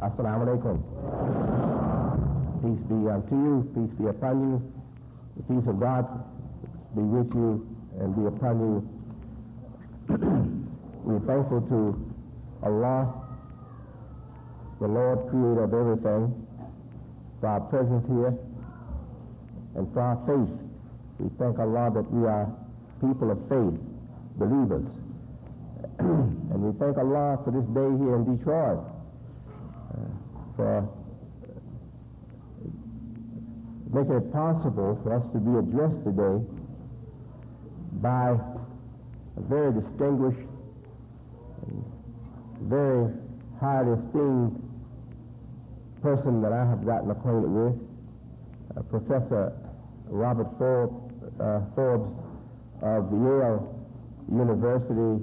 Assalamu alaikum. Peace be unto you, peace be upon you. The peace of God be with you and be upon you. We're thankful to Allah, the Lord, creator of everything, for our presence here and for our faith. We thank Allah that we are people of faith, believers. And we thank Allah for this day here in Detroit, for making it possible for us to be addressed today by a very distinguished, very highly esteemed person that I have gotten acquainted with, Professor Robert Forbes of Yale University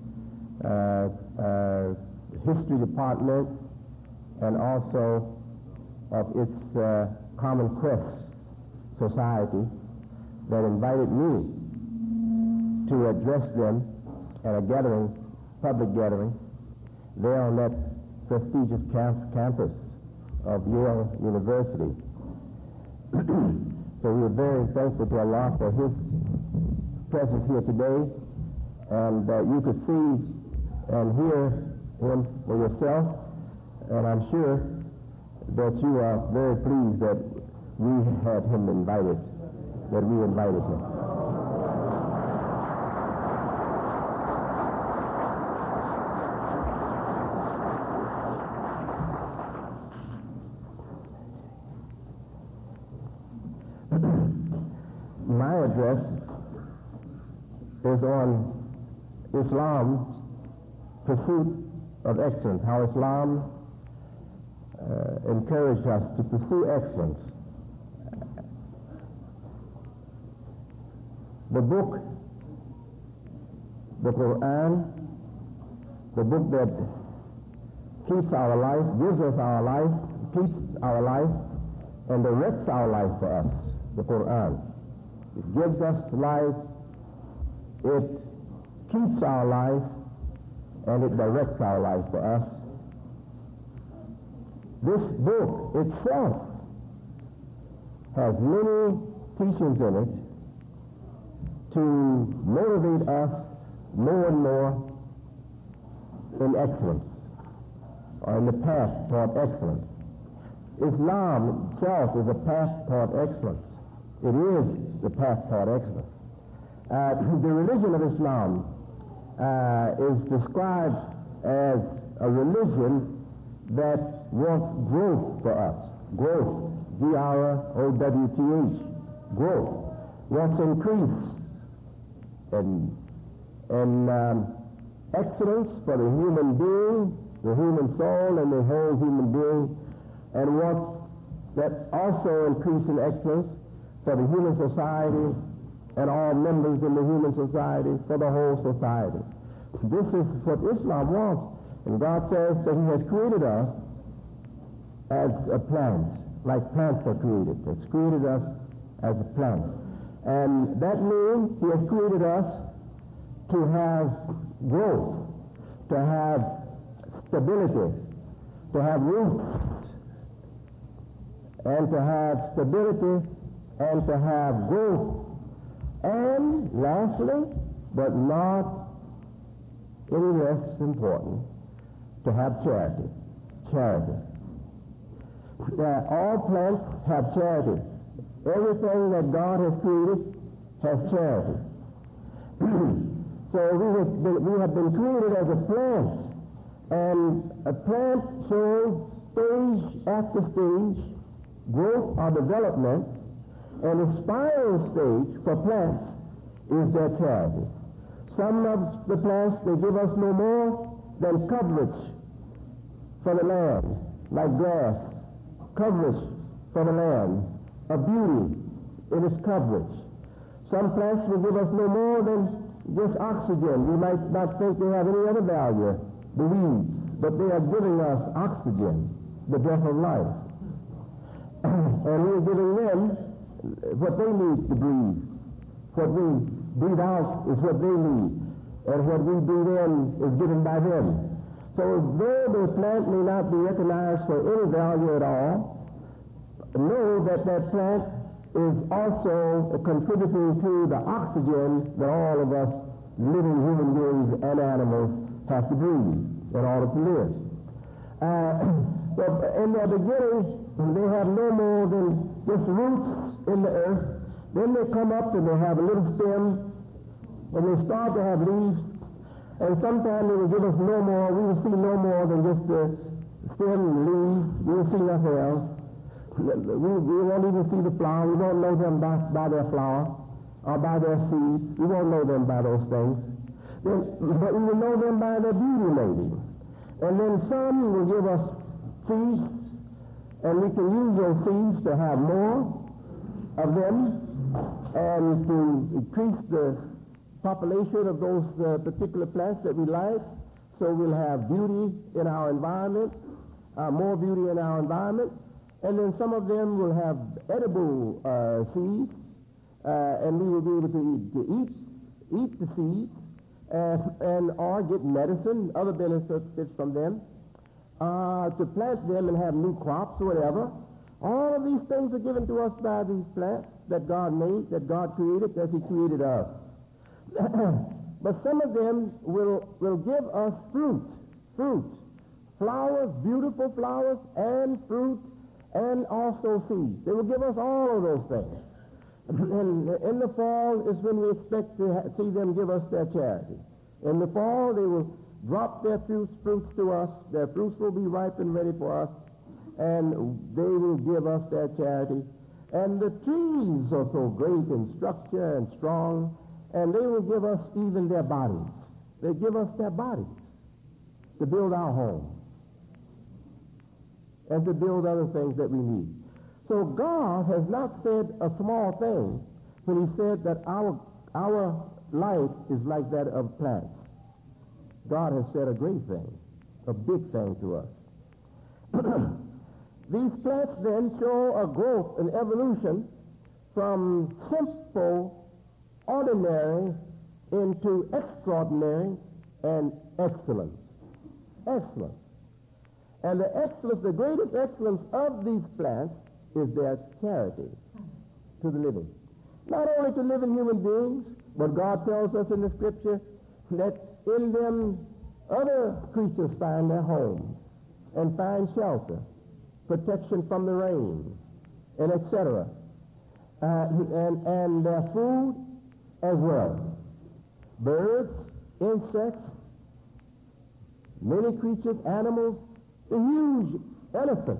History Department, and also of its Common Quest Society, that invited me to address them at a gathering, public gathering, there on that prestigious campus of Yale University. So we are very thankful to Allah for His presence here today, and you could see and hear Him for yourself, and I'm sure that you are very pleased that we had Him invited, that we invited Him. My address is on Islam's pursuit of excellence, how Islam encouraged us to pursue excellence. The book, the Quran, the book that keeps our life, gives us our life, keeps our life, and directs our life for us, the Quran. It gives us life, it keeps our life, and it directs our life for us. This book itself has many teachings in it to motivate us more and more in excellence, or in the path toward excellence. Islam itself is a path toward excellence. It is the path toward excellence. The religion of Islam is described as a religion that wants growth for us. Growth, G-R-O-W-T-H, growth. Wants increase and excellence for the human being, the human soul, and the whole human being, and wants that also increase in excellence for the human society and all members in the human society, for the whole society. This is what Islam wants. And God says that He has created us as a plant, like plants are created. It's created us as a plant. And that means He has created us to have growth, to have stability, to have roots, and to have stability, and to have growth. And lastly, but not any less important, to have charity. Charity. All plants have charity. Everything that God has created has charity. So we have been created as a plant, and a plant shows stage after stage, growth or development, and the spiral stage for plants is their charity. Some of the plants, they give us no more than coverage for the land, like grass, coverage for the land, a beauty in its coverage. Some plants will give us no more than just oxygen. We might not think they have any other value, the weeds, but they are giving us oxygen, the breath of life. And we're giving them what they need to breathe. What we breathe out is what they need, and what we breathe in is given by them. So though the plant may not be recognized for any value at all, know that that plant is also contributing to the oxygen that all of us living human beings and animals have to breathe in order to live. But in their beginning, they have no more than just roots in the earth. Then they come up and they have a little stem, and they start to have leaves. And sometimes they will give us no more. We will see no more than just the stem and leaves. We will see nothing else. We won't even see the flower. We won't know them by their flower or by their seed. We won't know them by those things. But we will know them by their beauty, maybe. And then some will give us seeds, and we can use those seeds to have more of them and to increase the population of those particular plants that we like. So we'll have beauty in our environment, more beauty in our environment. And then some of them will have edible seeds, and we will be able to eat the seeds, and or get medicine, other benefits from them, to plant them and have new crops or whatever. All of these things are given to us by these plants that God made, that God created, as He created us. But some of them will give us fruit, flowers, beautiful flowers, and fruit, and also seeds. They will give us all of those things. And in the fall is when we expect to see them give us their charity. In the fall, they will drop their fruits to us. Their fruits will be ripe and ready for us, and they will give us their charity. And the trees are so great in structure and strong, and they will give us even their bodies. They give us their bodies to build our homes and to build other things that we need. So God has not said a small thing when He said that our life is like that of plants. God has said a great thing, a big thing to us. These plants then show a growth and evolution from simple, ordinary, into extraordinary and excellence. Excellence. And the excellence, the greatest excellence of these plants is their charity to the living. Not only to living human beings, but God tells us in the Scripture that in them other creatures find their homes and find shelter, protection from the rain, and etc. And their food as well. Birds, insects, many creatures, animals, the huge elephant,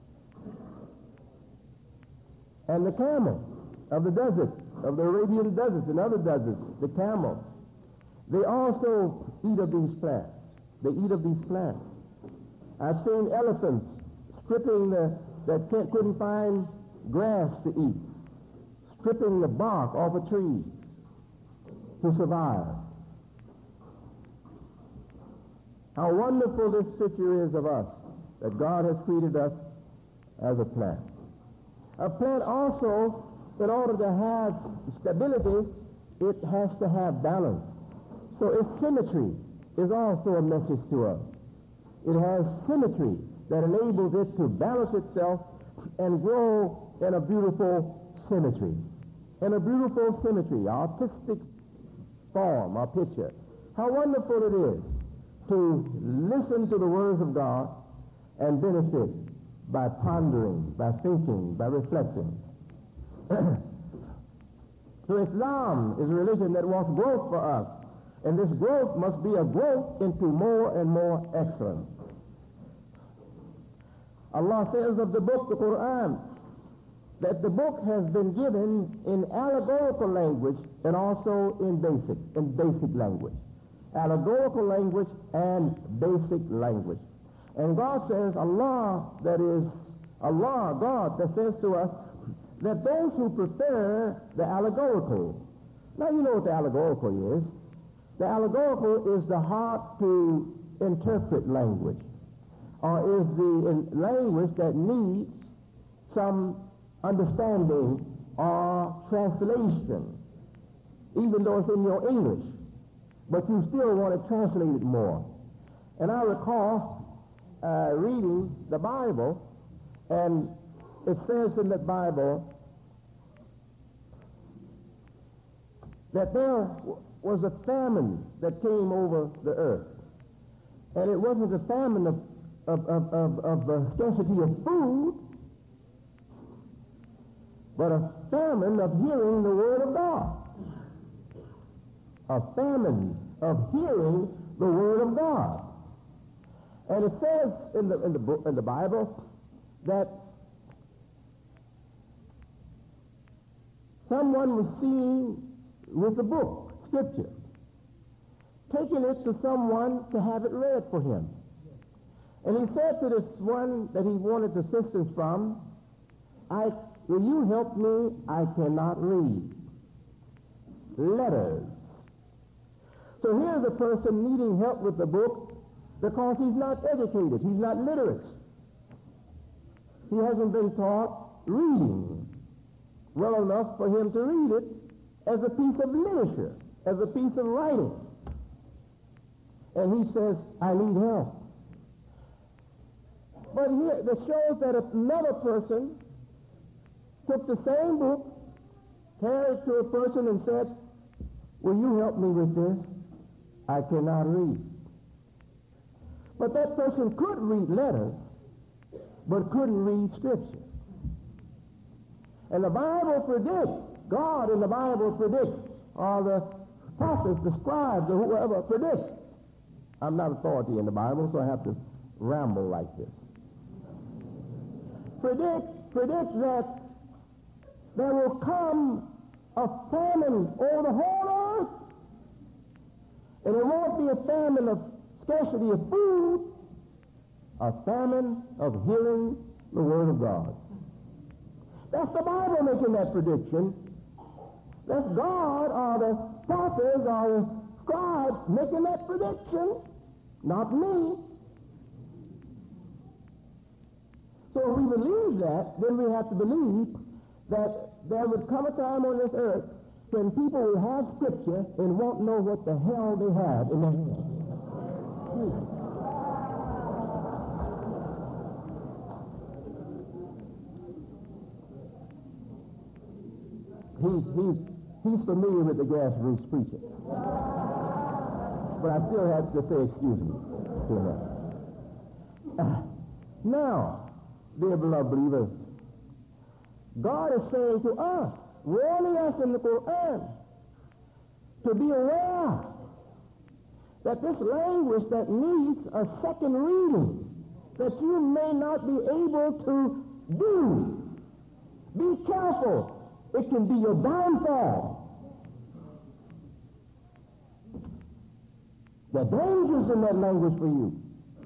and the camel of the desert, of the Arabian deserts and other deserts, the camel. They also eat of these plants. They eat of these plants. I've seen elephants stripping that couldn't find grass to eat, stripping the bark off a tree to survive. How wonderful this picture is of us, that God has created us as a plant. A plant also, in order to have stability, it has to have balance. So its symmetry is also a message to us. It has symmetry that enables it to balance itself and grow in a beautiful symmetry. In a beautiful symmetry, artistic form or picture. How wonderful it is to listen to the words of God and benefit by pondering, by thinking, by reflecting. So Islam is a religion that wants growth for us. And this growth must be a growth into more and more excellence. Allah says of the book, the Quran, that the book has been given in allegorical language and also in basic language. Allegorical language and basic language. And God says, God, that says to us that those who prefer the allegorical. Now you know what the allegorical is. The allegorical is the heart to interpret language, or is the language that needs some understanding or translation, even though it's in your English, but you still want to translate it more. And I recall reading the Bible, and it says in the Bible that there was a famine that came over the earth. And it wasn't a famine of scarcity of food, but a famine of hearing the Word of God. A famine of hearing the Word of God. And it says in the Bible that someone was seen with a book, Scripture, taking it to someone to have it read for him. And he said to this one that he wanted assistance from, will you help me? I cannot read letters. So here's a person needing help with the book because he's not educated. He's not literate. He hasn't been taught reading well enough for him to read it as a piece of literature, as a piece of writing. And he says, I need help. But here, it shows that another person took the same book, carried it to a person and said, will you help me with this? I cannot read. But that person could read letters, but couldn't read Scripture. And the Bible predicts, God in the Bible predicts, or the prophets, the scribes, or whoever predicts. I'm not authority in the Bible, so I have to ramble like this. Predicts that there will come a famine over the whole earth. And it won't be a famine of scarcity of food, a famine of hearing the Word of God. That's the Bible making that prediction. That's God or the prophets or the scribes making that prediction, not me. So if we believe that, then we have to believe that there would come a time on this earth when people will have Scripture and won't know what the hell they have in their hands. He's familiar with the grassroots preacher. But I still have to say excuse me to him. Now, dear beloved believers, God is saying to us, warning us in the Quran, to be aware that this language that needs a second reading, that you may not be able to do. Be careful. It can be your downfall. There are dangers in that language for you.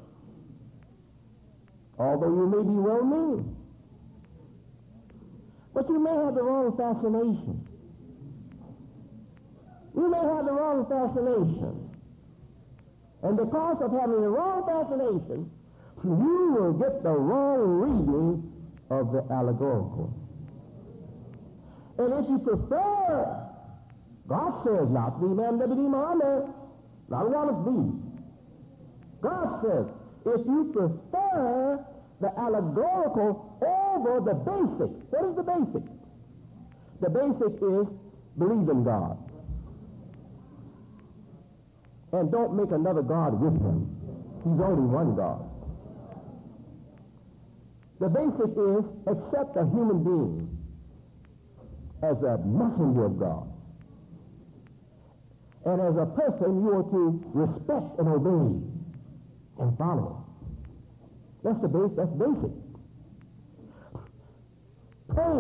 Although you may be well-meaning. But you may have the wrong fascination. You may have the wrong fascination. And because of having the wrong fascination, you will get the wrong reading of the allegorical. And if you prefer, God says, not the Imam Deputy Muhammad, not Wallace B. God says, if you prefer the allegorical over the basic, what is the basic? The basic is believe in God. And don't make another God with him. He's only one God. The basic is accept a human being as a messenger of God. And as a person, you are to respect and obey and follow. That's the base. That's basic. Pray.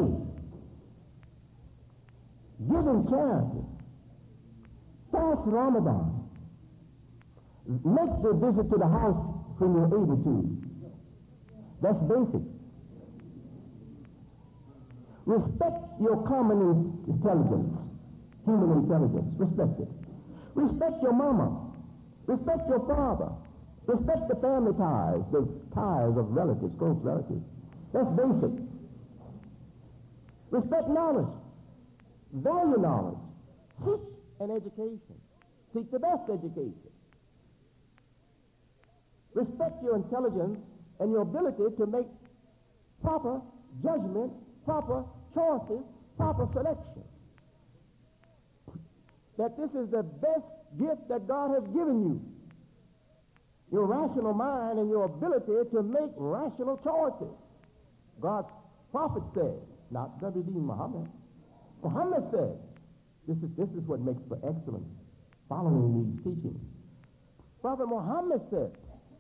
Give in charity. Fast Ramadan. Make the visit to the house when you're able to. That's basic. Respect your common intelligence, human intelligence. Respect it. Respect your mama. Respect your father. Respect the family ties, the ties of relatives, close relatives. That's basic. Respect knowledge. Value knowledge. Seek an education. Seek the best education. respect your intelligence and your ability to make proper judgment, proper choices, proper selection. That this is the best gift that God has given you. Your rational mind and your ability to make rational choices. God's prophet said, not W.D. Muhammad. Muhammad said, this is what makes for excellence, following these teachings. Prophet Muhammad said,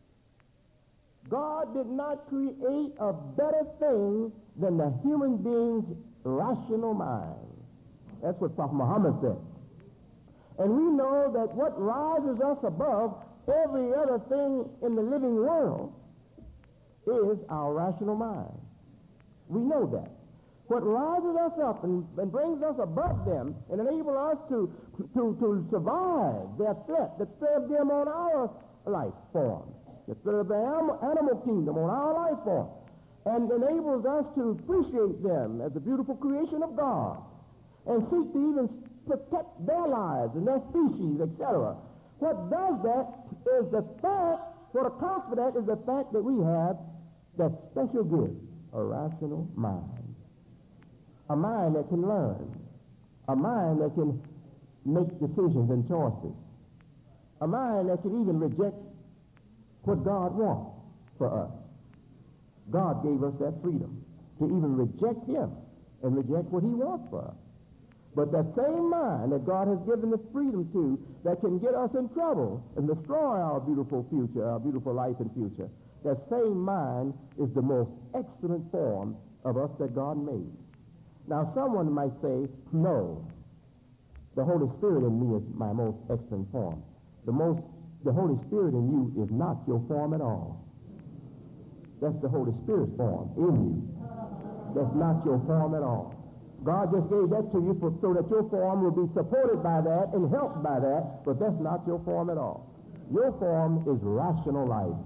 God did not create a better thing than the human being's rational mind. That's what Prophet Muhammad said. And we know that what rises us above every other thing in the living world is our rational mind. We know that. What rises us up and brings us above them and enables us to survive their threat that served them on our life form, that served the animal kingdom on our life form, and enables us to appreciate them as a beautiful creation of God and seek to even protect their lives and their species, etc. What does that is the fact, what accounts for that is the fact that we have that special gift, a rational mind. A mind that can learn. A mind that can make decisions and choices. A mind that can even reject what God wants for us. God gave us that freedom to even reject him and reject what he wants for us. But that same mind that God has given us freedom to, that can get us in trouble and destroy our beautiful future, our beautiful life and future, that same mind is the most excellent form of us that God made. Now, someone might say, no, the Holy Spirit in me is my most excellent form. The Holy Spirit in you is not your form at all. That's the Holy Spirit's form in you. That's not your form at all. God just gave that to you so that your form will be supported by that and helped by that, but that's not your form at all. Your form is rational life.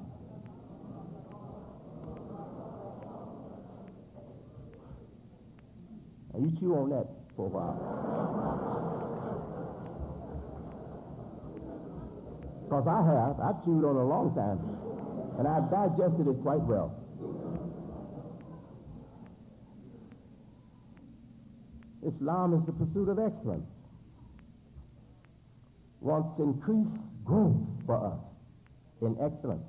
Now you chew on that for a while. Because I've chewed on it a long time, and I've digested it quite well. Islam is the pursuit of excellence. Wants increased growth for us in excellence.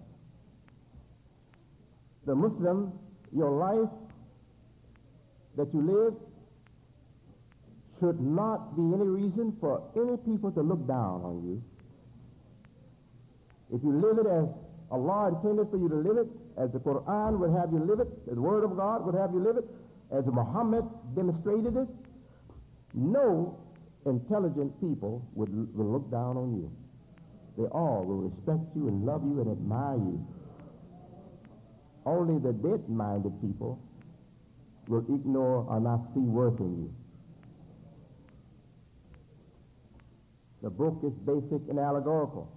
The Muslim, your life that you live should not be any reason for any people to look down on you. If you live it as Allah intended for you to live it, as the Quran would have you live it, as the Word of God would have you live it, as Muhammad demonstrated it, no intelligent people will look down on you. They all will respect you and love you and admire you. Only the dead-minded people will ignore or not see worth in you. The book is basic and allegorical.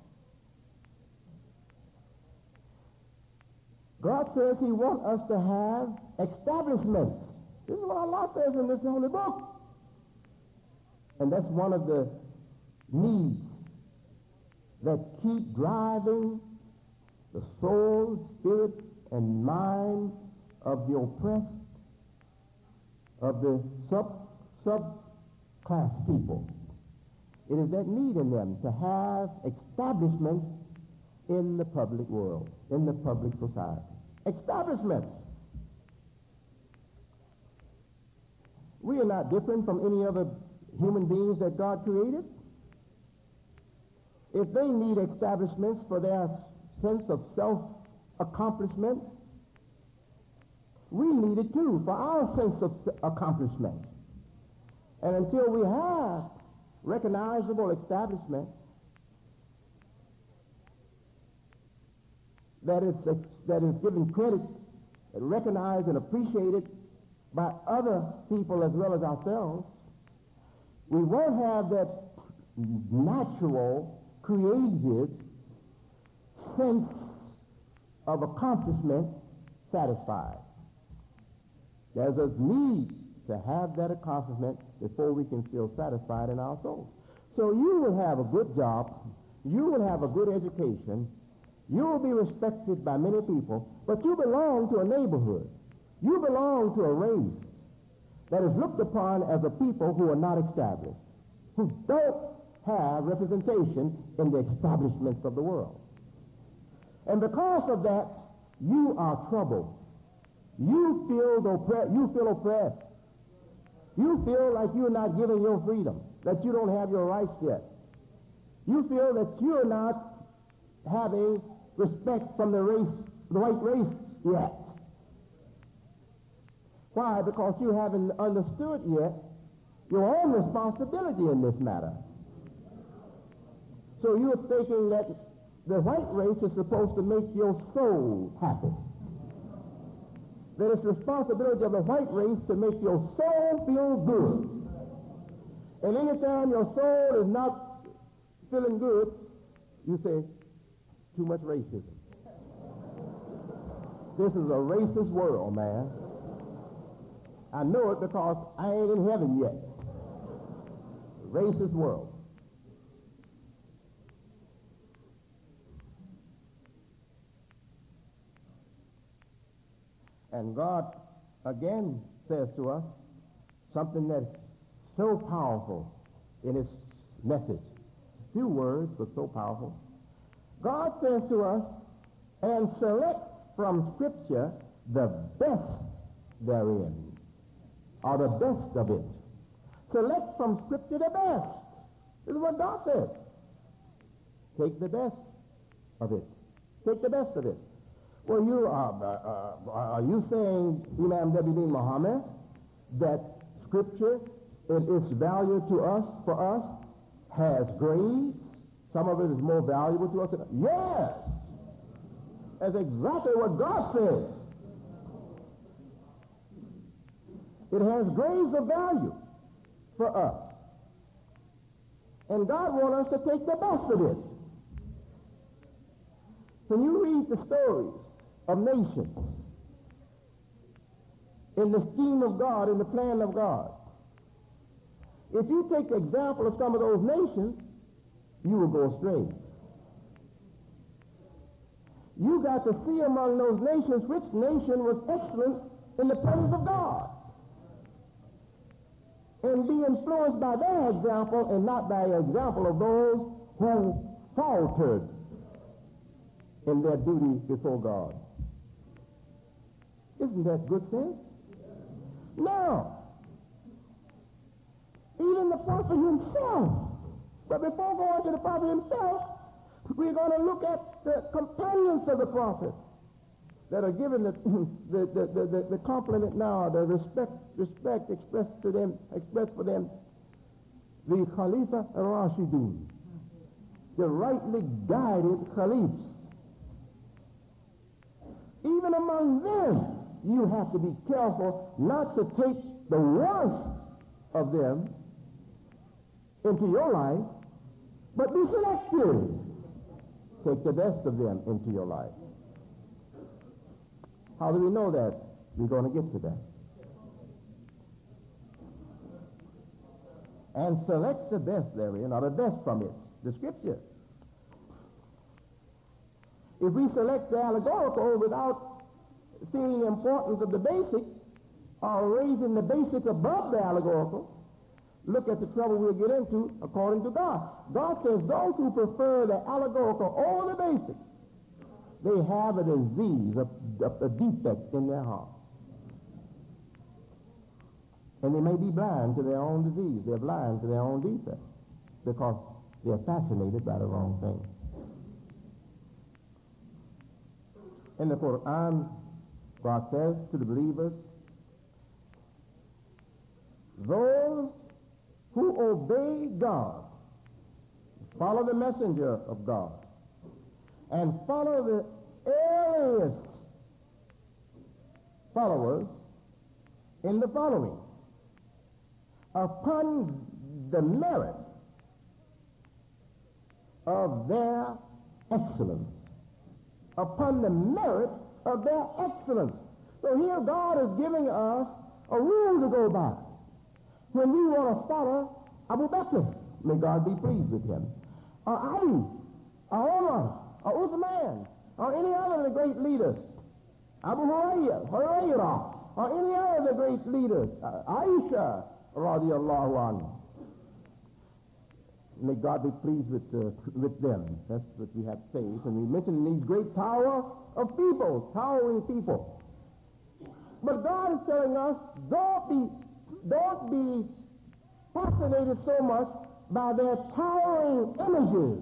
God says he wants us to have establishments. This is what Allah says in this holy book. And that's one of the needs that keep driving the soul, spirit, and mind of the oppressed, of the sub-class people. It is that need in them to have establishments in the public world, in the public society. Establishments. We are not different from any other human beings that God created. If they need establishments for their sense of self-accomplishment, we need it too for our sense of accomplishment. And until we have recognizable establishment that is given credit, recognized and appreciated by other people as well as ourselves, we won't have that natural, creative sense of accomplishment satisfied. There's a need to have that accomplishment before we can feel satisfied in our souls. So you will have a good job, you will have a good education, You will be respected by many people, but you belong to a neighborhood. You belong to a race that is looked upon as a people who are not established, who don't have representation in the establishments of the world. And because of that, you are troubled. You feel oppressed. You feel like you're not given your freedom, that you don't have your rights yet. You feel that you're not having respect from the white race yet. Why? Because you haven't understood yet your own responsibility in this matter. So you're thinking that the white race is supposed to make your soul happy. That it's the responsibility of the white race to make your soul feel good. And anytime your soul is not feeling good, you say, too much racism. This is a racist world, man. I know it because I ain't in heaven yet. Racist world. And God again says to us something that's so powerful in its message. Few words, but so powerful. God says to us, and select from Scripture the best therein, or the best of it. Select from Scripture the best. This is what God says. Take the best of it. Take the best of it. Well, are you saying, Imam W.D. Muhammad, that Scripture in its value to us, for us, has grades? Some of it is more valuable to us? Yes! That's exactly what God says. It has grades of value for us. And God wants us to take the best of it. When you read the stories of nations in the scheme of God, in the plan of God, if you take example of some of those nations, you will go astray. You got to see among those nations which nation was excellent in the presence of God, and be influenced by their example and not by the example of those who faltered in their duty before God. Isn't that good sense? Now, even the prophet himself. But before going to the prophet himself, we're going to look at the companions of the prophet that are given the compliment now, the respect expressed for them, the Khalifa al-Rashidun, the rightly guided caliphs. Even among them, you have to be careful not to take the worst of them into your life, but be selective. Take the best of them into your life. How do we know that? We're going to get to that. And select the best therein, or the best from it, the Scripture. If we select the allegorical without seeing the importance of the basic, or raising the basic above the allegorical, look at the trouble we'll get into according to God. God says those who prefer the allegorical over the basic, they have a disease, a defect in their heart. And they may be blind to their own disease. They're blind to their own defect because they're fascinated by the wrong thing. In the Quran, God says to the believers, those who obey God, follow the messenger of God, and follow the earliest followers in the following, upon the merit of their excellence. Upon the merit of their excellence. So here God is giving us a rule to go by. When we want to follow Abu Bakr, may God be pleased with him, or Ali, or Umar, or Uthman, or any other of the great leaders, Abu Hurairah, or any other of the great leaders, Aisha, radiallahu anha. May God be pleased with them. That's what we have to say. And we mentioned these great tower of people, towering people. But God is telling us, don't be fascinated so much by their towering images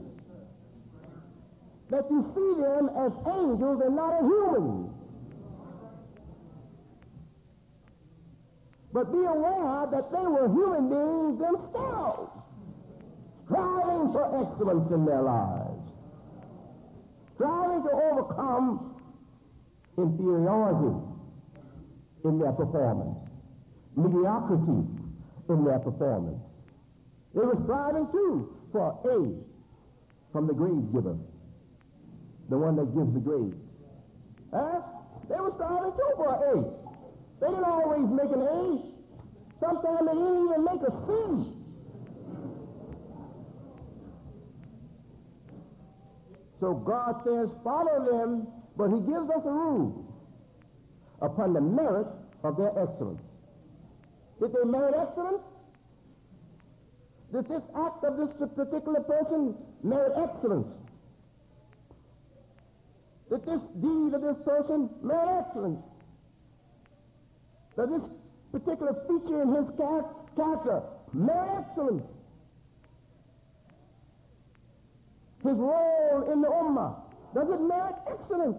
that you see them as angels and not as humans. But be aware that they were human beings themselves, striving for excellence in their lives, striving to overcome inferiority in their performance, mediocrity in their performance. They were striving too for A from the grave giver, the one that gives the grade. They were striving too for A. They didn't always make an A. Sometimes they didn't even make a C. So God says, follow them, but he gives us a rule upon the merit of their excellence. Did they merit excellence? Did this act of this particular person merit excellence? Did this deed of this person merit excellence? Does this particular feature in his character merit excellence? His role in the ummah, does it merit excellence?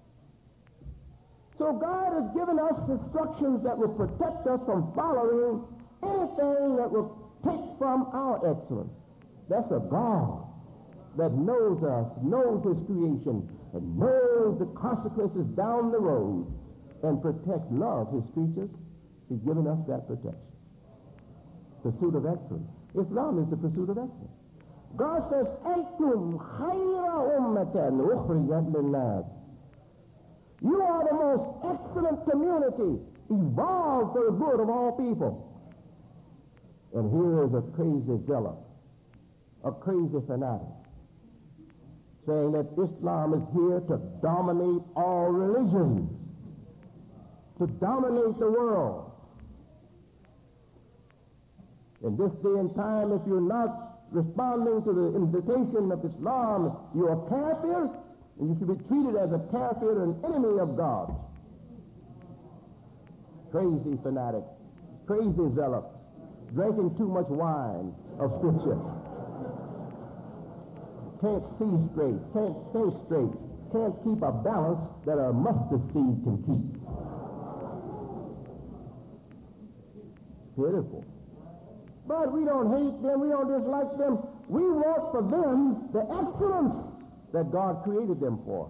So God has given us instructions that will protect us from following anything that will take from our excellence. That's a God that knows us, knows his creation, and knows the consequences down the road, and protects, loves his creatures. He's given us that protection. Pursuit of excellence. Islam is the pursuit of excellence. God says, "Antum khayra ummatan ukhrijat lin-nas." You are the most excellent community evolved for the good of all people. And here is a crazy zealot, a crazy fanatic, saying that Islam is here to dominate all religions, to dominate the world. In this day and time, if you're not responding to the invitation of Islam, you're a kafir, and you should be treated as a kafir, an enemy of God. Crazy fanatic, crazy zealot, drinking too much wine of Scripture. Can't see straight, can't think straight, can't keep a balance that a mustard seed can keep. Pitiful. But we don't hate them, we don't dislike them. We want for them the excellence that God created them for.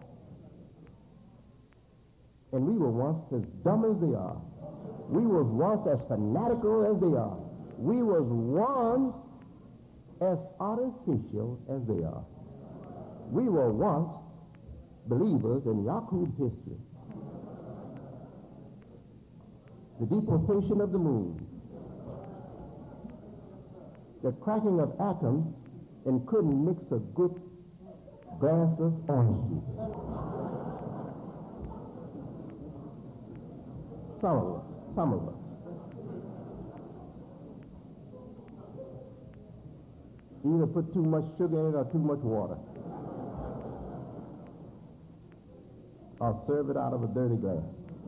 And we were once as dumb as they are. We were once as fanatical as they are. We were once as artificial as they are. We were once believers in Yaqub's history. The deportation of the moon, the cracking of atoms, and couldn't mix a good glass of orange juice. Some of us. Either put too much sugar in it or too much water. Or serve it out of a dirty glass.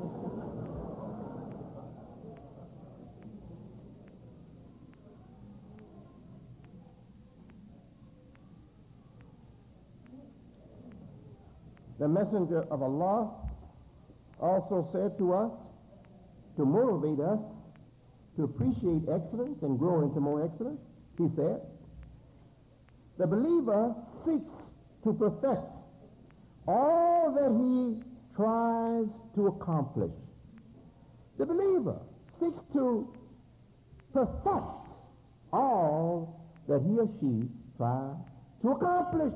The messenger of Allah also said to us, to motivate us to appreciate excellence and grow into more excellence, he said, the believer seeks to perfect all that he tries to accomplish. The believer seeks to perfect all that he or she tries to accomplish.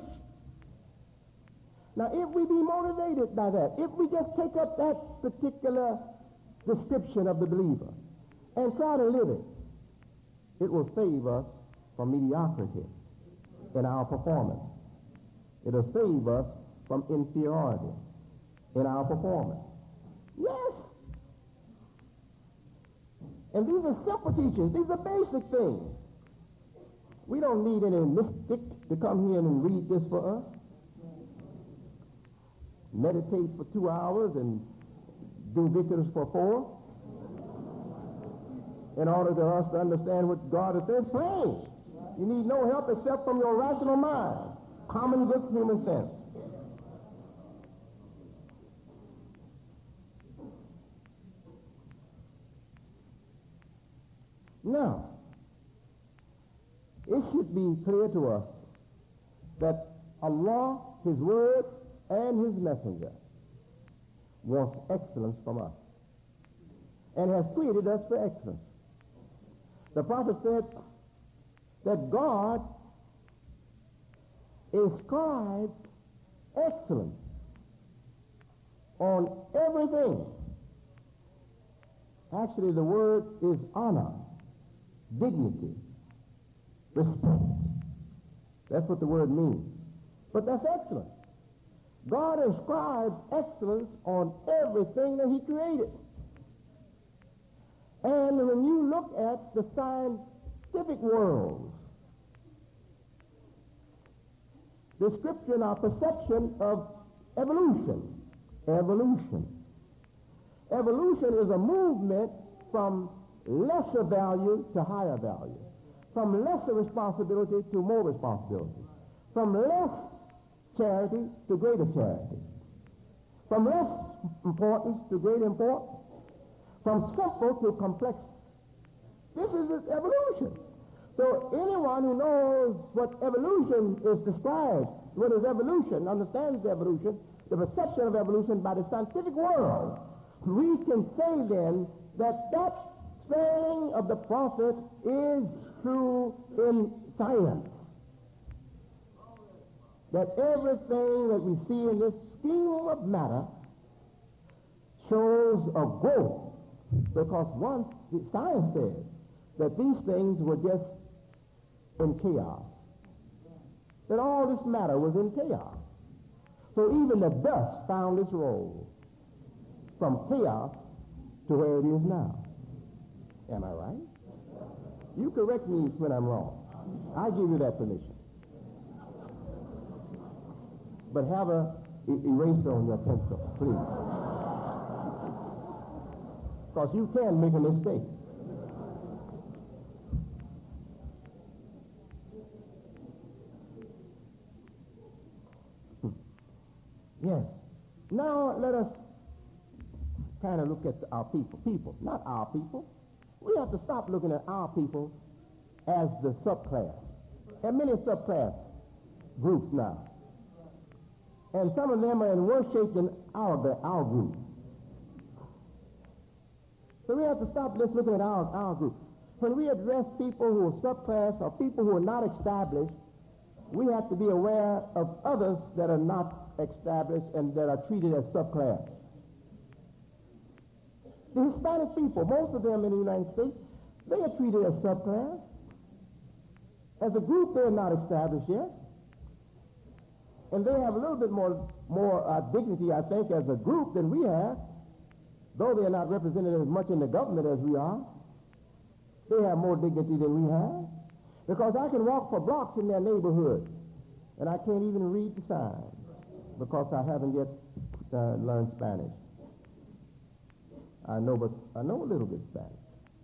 Now, if we be motivated by that, if we just take up that particular description of the believer and try to live it, it will save us from mediocrity in our performance. It will save us from inferiority in our performance. Yes. And these are simple teachings. These are basic things. We don't need any mystic to come here and read this for us. Meditate for 2 hours and do victories for 4 in order for us to understand what God has said. Pray. You need no help except from your rational mind, common good human sense. Now, it should be clear to us that Allah, His Word, and His Messenger wants excellence from us and has created us for excellence. The prophet said that God ascribed excellence on everything. Actually, the word is honor, dignity, respect. That's what the word means. But that's excellence. God ascribes excellence on everything that He created. And when you look at the scientific world, description or perception of evolution. Evolution is a movement from lesser value to higher value, from lesser responsibility to more responsibility, from less charity to greater charity, from less importance to greater importance, from simple to complex. This is evolution. So anyone who knows what evolution is described, what is evolution, understands evolution, the perception of evolution by the scientific world, we can say then that that saying of the prophet is true in science. That everything that we see in this scheme of matter shows a growth, because once the science says that these things were just in chaos, that all this matter was in chaos. So even the dust found its role from chaos to where it is now. Am I right? You correct me when I'm wrong. I give you that permission. But have a eraser on your pencil, please. Because you can make a mistake. Yes. Now let us kind of look at our people. People, not our people. We have to stop looking at our people as the subclass. There are many subclass groups now. And some of them are in worse shape than our group. So we have to stop just looking at our group. When we address people who are subclass or people who are not established, we have to be aware of others that are not established and that are treated as subclass. The Hispanic people, most of them in the United States, they are treated as subclass. As a group, they're not established yet. And they have a little bit more dignity, I think, as a group than we have. Though they are not represented as much in the government as we are, they have more dignity than we have. Because I can walk for blocks in their neighborhood, and I can't even read the signs because I haven't yet learned Spanish. I know a little bit Spanish.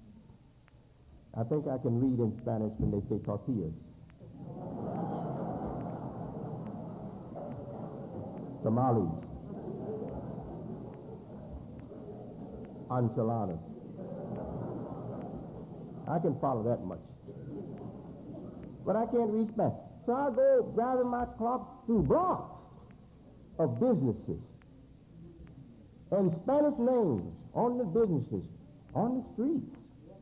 I think I can read in Spanish when they say tortillas. Tamales. Enchiladas. I can follow that much. But I can't read Spanish. So I go driving my clock through blocks of businesses and Spanish names on the businesses, on the streets.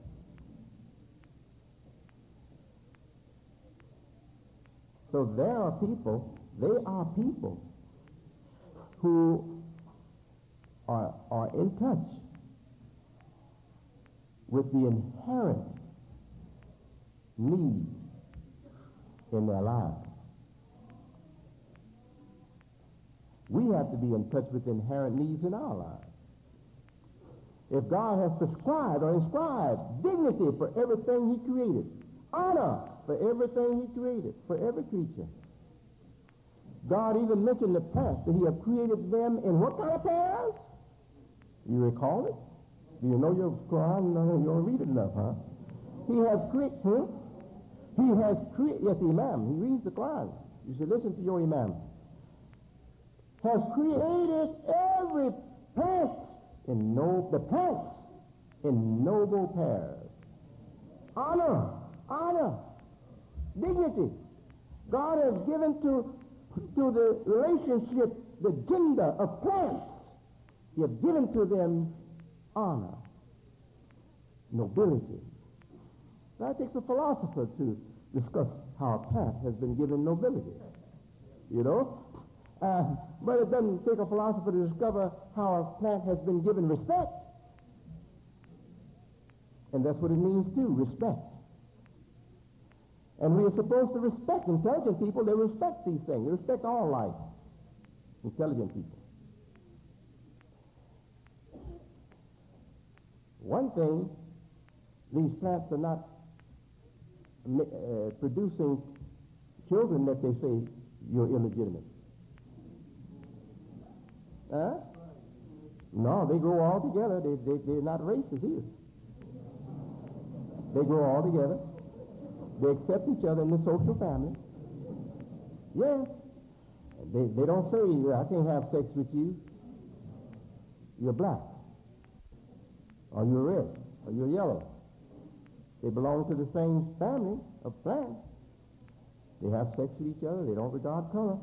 So there are people, they are people who are in touch with the inherent needs in their lives. We have to be in touch with inherent needs in our lives. If God has prescribed or inscribed dignity for everything he created, honor for everything he created, for every creature. God even mentioned in the past that he had created them in what kind of pairs? You recall it? Do you know your Quran? No, you don't read it enough, huh? He has created, yes, the Imam, he reads the Quran. You should listen to your Imam. Has created every plant in the plants in noble pairs. Honor, dignity. God has given to the relationship, the gender of plants. He has given to them honor, nobility. Now it takes a philosopher to discuss how a plant has been given nobility. You know? But it doesn't take a philosopher to discover how a plant has been given respect. And that's what it means too, respect. And we are supposed to respect intelligent people. They respect these things. They respect all life. Intelligent people. One thing, these plants are not producing children that they say you're illegitimate. Huh? No, they grow all together. They're not racist either. They grow all together. They accept each other in the social family. Yes. They don't say, I can't have sex with you. You're black. Or you're red. Or you're yellow. They belong to the same family of plants. They have sex with each other. They don't regard color.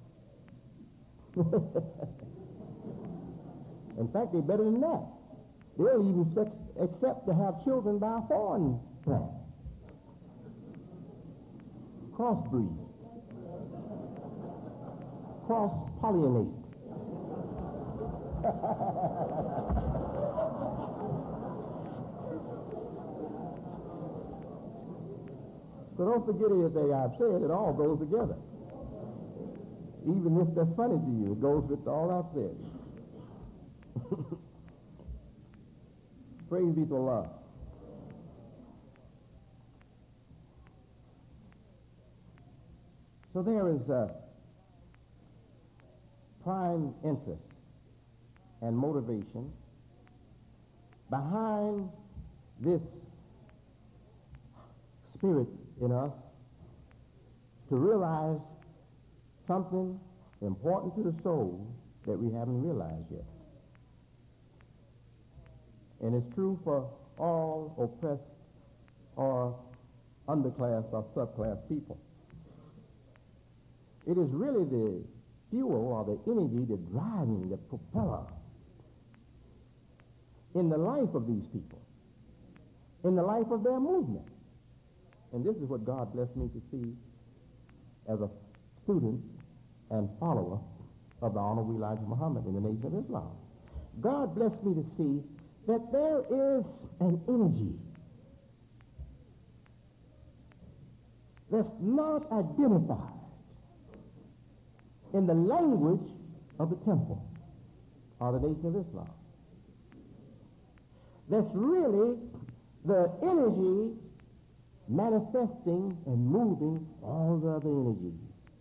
In fact, they're better than that. They'll even accept to have children by a foreign plant. Crossbreed. Cross-pollinate. So don't forget anything I've said. It all goes together. Even if that's funny to you, it goes with all I've said. Praise be to Allah. So there is a prime interest and motivation behind this spirit in us to realize something important to the soul that we haven't realized yet. And it's true for all oppressed or underclass or subclass people. It is really the fuel or the energy, the driving, the propeller in the life of these people, in the life of their movement. And this is what God blessed me to see as a student and follower of the Honorable Elijah Muhammad in the Nation of Islam. God blessed me to see that there is an energy that's not identified in the language of the temple or the Nation of Islam. That's really the energy manifesting and moving all the other energies.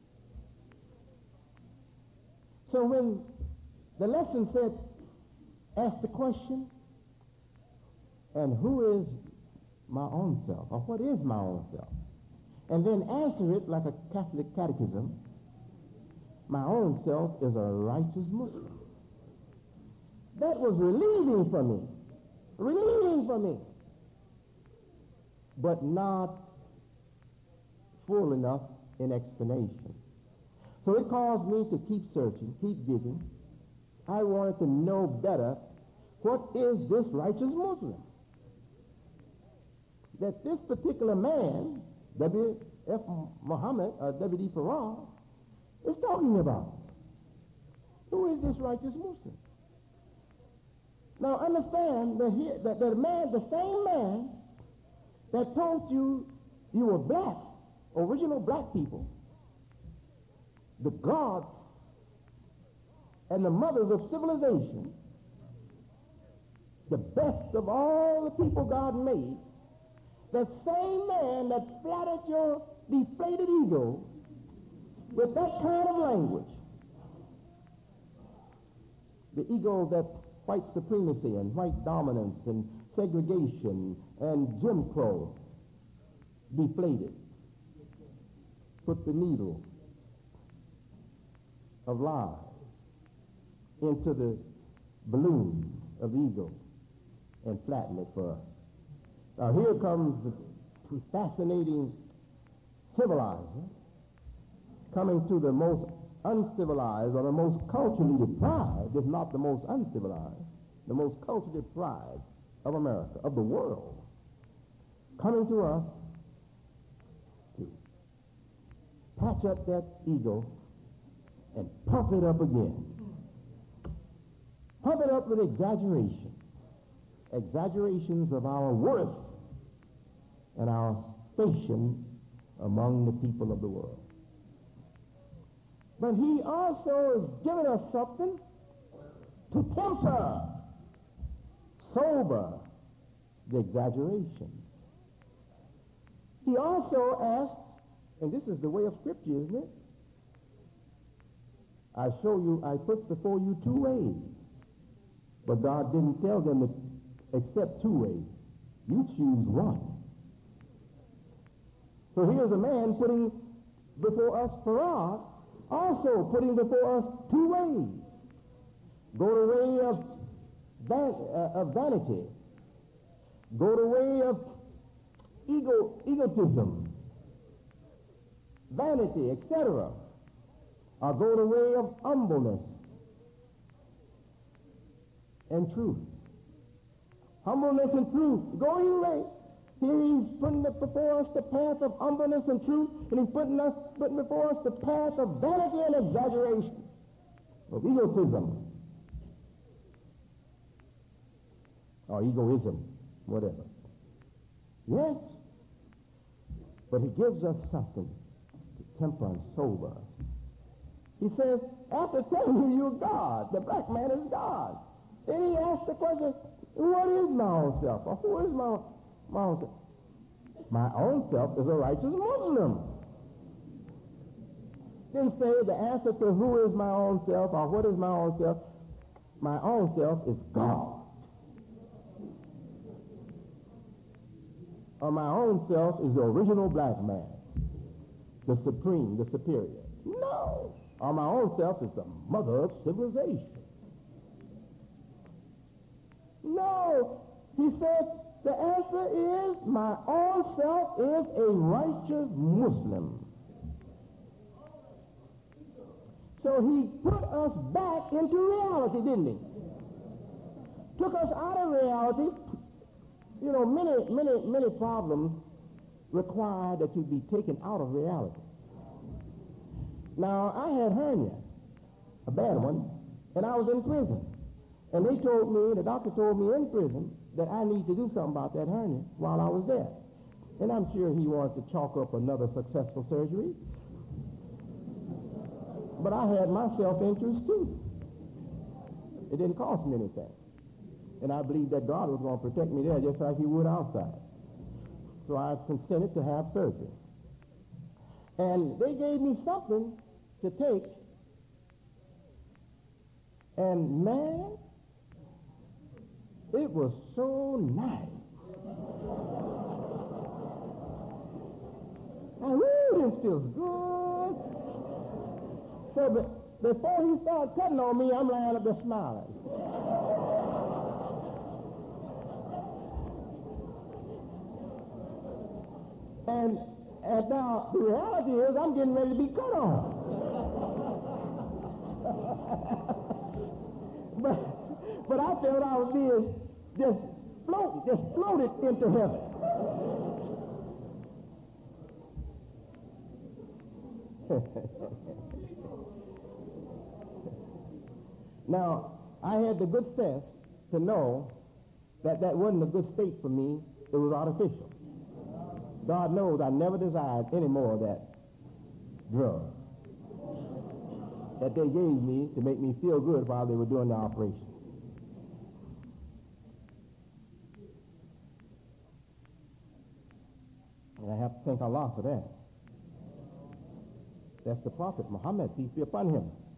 So when the lesson said, ask the question, and who is my own self, or what is my own self? And then answer it like a Catholic catechism. My own self is a righteous Muslim. That was relieving for me, but not full enough in explanation. So it caused me to keep searching, keep digging. I wanted to know better, what is this righteous Muslim that this particular man, W.F. Muhammad, or W.D. Farrar, is talking about? Who is this righteous Muslim? Now understand that the same man that told you you were black, original black people, the gods and the mothers of civilization, the best of all the people God made, the same man that flattered your deflated ego with that kind of language, the ego that white supremacy and white dominance and segregation and Jim Crow deflated, put the needle of lies into the balloon of ego and flatten it for us. Now here comes the fascinating civilizer coming to the most uncivilized or the most culturally deprived, if not the most uncivilized, the most culturally deprived of America, of the world, coming to us to patch up that ego and pump it up again. Pump it up with exaggerations of our worth and our station among the people of the world. But he also has given us something to temper, sober the exaggeration. He also asks, and this is the way of Scripture, isn't it? I put before you two ways. But God didn't tell them to accept two ways. You choose one. So here's a man putting before us Farad, also putting before us two ways. Go the way of vanity. Go the way of egotism, vanity, etc. Or go the way of humbleness and truth. Humbleness and truth. Go either way. Here he's putting before us the path of humbleness and truth, and he's putting before us the path of vanity and exaggeration, of egotism, or egoism, whatever. Yes, but he gives us something to temper and sober. He says, after telling you you're God, the black man is God, then he asks the question, what is my own self? Or who is my own self? My own self is a righteous Muslim. Didn't say the answer to who is my own self or what is my own self. My own self is God. Or my own self is the original black man, the supreme, the superior. No. Or my own self is the mother of civilization. No. He said, the answer is my own self is a righteous Muslim. So he put us back into reality, didn't he? Took us out of reality. You know, many problems require that you be taken out of reality. Now, I had hernia, a bad one, and I was in prison. And they told me, the doctor told me in prison, that I need to do something about that hernia while I was there. And I'm sure he wants to chalk up another successful surgery. But I had my self-interest too. It didn't cost me anything. And I believed that God was going to protect me there just like he would outside. So I consented to have surgery. And they gave me something to take. And man, it was so nice. And this feels good. So before he started cutting on me, I'm lying up there smiling. And now the reality is I'm getting ready to be cut on. But I felt I was being just floated into heaven. Now, I had the good sense to know that that wasn't a good state for me. It was artificial. God knows I never desired any more of that drug. that they gave me to make me feel good while they were doing the operation. And I have to thank Allah for that. That's the Prophet Muhammad, peace be upon him.